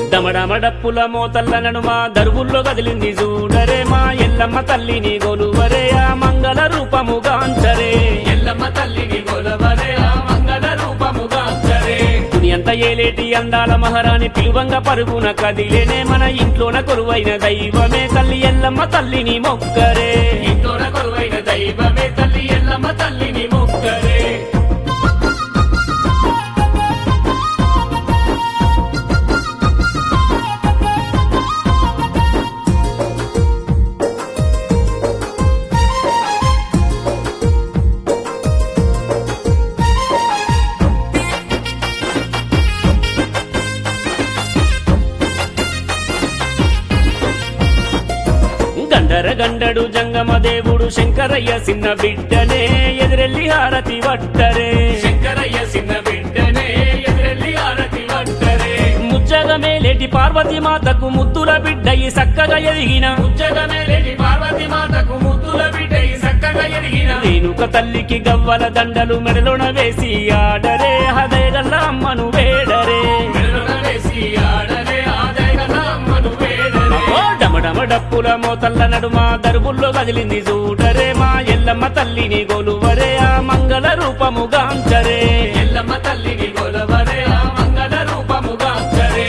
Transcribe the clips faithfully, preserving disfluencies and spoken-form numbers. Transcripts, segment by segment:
డమడమడప్పుల మోతల్ల నడుమ దరువుల్లో కదిలింది చూడరే మా ఎల్లమ్మ తల్లిని గొలువరే ఆ మంగళ రూపముగాంచరే ఎల్లమ్మ తల్లిని గొలవరే ఆ మంగళ రూపముగాంచరే ఎంత ఏలేటి అందాల మహారాణి పిలువంగ పరుగున కదిలేనే మన ఇంట్లోన కొలువైన దైవమే తల్లి ఎల్లమ్మ తల్లిని మొక్కరే ఇంట్లోన కొలువైన దైవమే తల్లి ఎల్లమ్మ తల్లిని మొక్కరే గండర గండడు జంగమ దేవుడు శంకరయ్య చిన్న బిడ్డనే ఎదురెల్లి హారతి వట్టరే శంకరయ్య చిన్న బిడ్డనే ఎదురెల్లి హారతి వట్టరే ముచ్చగమేలేటి పార్వతి మాతకు ముద్దుల బిడ్డయి సక్కగా ఎదిగిన ఉజ్జగమేలేటి పార్వతి మాతకు ముద్దుల బిడ్డ ఈ చక్కగా ఎదిగిన రేణుక తల్లికి గవ్వల దండలు మెడలోన వేసి ఆడరే హదయగల్ల అమ్మను వేడరే మెడలోన వేసి ఆడరే ఆదయగల అమ్మను వేడరే ఓ డమడమడప్పుల మోతల్ల నడుమ దరువుల్లో కదిలింది చూడరే మా ఎల్లమ్మ తల్లిని గొలువరే ఆ మంగళ రూపముగాంచరే ఎల్లమ్మ తల్లిని గొలవరే ఆ మంగళ రూపముగాంచరే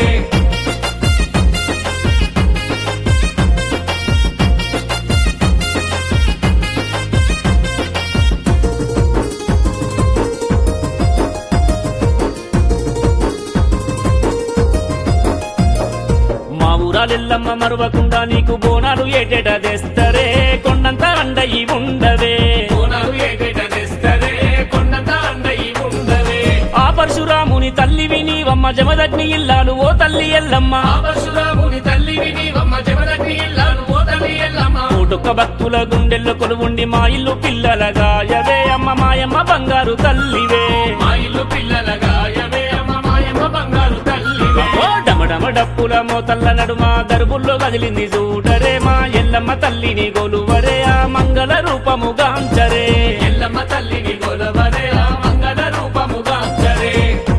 మా ఊరాలెల్లమ్మ మరువకుండా నీకు బోనాలు ఏటేట తెస్తరే కొండంత అండయి ఉండవే కోనాలు ఏటేట తెస్తరే కొండంత అండయి ఉండవే ఆ పరశురాముని తల్లివి నీవమ్మ జమదగ్ని ఇల్లాలు ఓ తల్లి ఎల్లమ్మ ఆ పరశురాముని తల్లివి నీవమ్మ జమదగ్ని ఇల్లాలు ఓ తల్లి ఎల్లమ్మ కోటొక్క భక్తుల గుండెల్లో కొలువుండి మా ఇల్లు పిల్లల గాయవే అమ్మ మాయమ్మ బంగారు తల్లివే మా ఇల్లు పిల్లల గాయవే అమ్మ మాయమ్మ బంగారు తల్లివే ఓ డమడమ డప్పుల మోతల్ల నడుమ దరువుల్లో కదిలింది చూడరే మా ఎల్లమ్మ తల్లిని గొలువరే ఆ మంగళ రూపముగాంచరే ఎల్లమ్మ తల్లిని గొలవరే ఆ మంగళ రూపముగాంచరే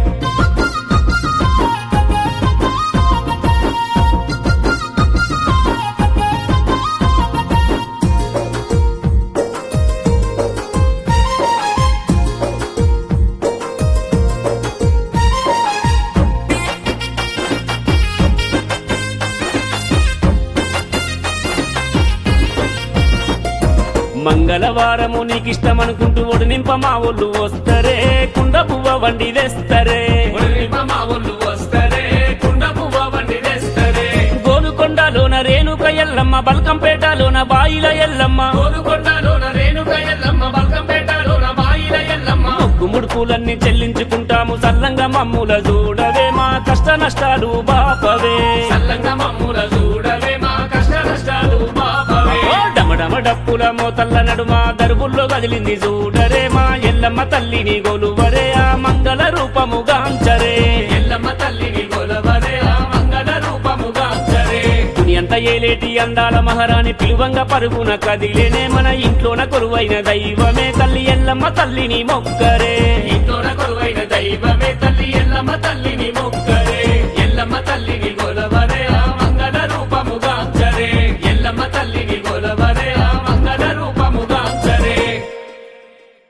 మంగళవారము నీకిష్టమనుకుంటూ ఒడినింప మా ఊళ్ళు వస్తరే కుండ పువ్వ వండి తెస్తరే ఒడినింప మా ఊళ్ళు వస్తరే కుండ పువ్వ వండి తెస్తరే గోలుకొండలోన రేణుక ఎల్లమ్మ బల్కంపేటలోన బాయిల ఎల్లమ్మ గోలుకొండలోన రేణుక ఎల్లమ్మ బల్కంపేటలోన బాయిల ఎల్లమ్మ ముగ్గు ముడుపులన్నీ చెల్లించుకుంటాము సల్లంగా మమ్ముల చూడవే మా కష్ట నష్టాలు బాపవే సల్లంగా మమ్ముల చూడవే మా కష్ట నష్టాలు బాపవే ఓ డమడమ డప్పుల మోతల్ల నడుమ దరువుల్లో కదిలింది చూడరే మా ఎల్లమ్మ తల్లిని గొలువరే ఆ మంగళ రూపముగాంచరే ఎల్లమ్మ తల్లిని గొలవరే ఆ మంగళ రూపముగాంచరే ఎంత ఏలేటి అందాల మహారాణి పిలువంగ పరుగున కదిలేనే మన ఇంట్లోన కొలువైన దైవమే తల్లి ఎల్లమ్మ తల్లిని మొక్కరే ఇంట్లోన కొలువైన దైవమే తల్లి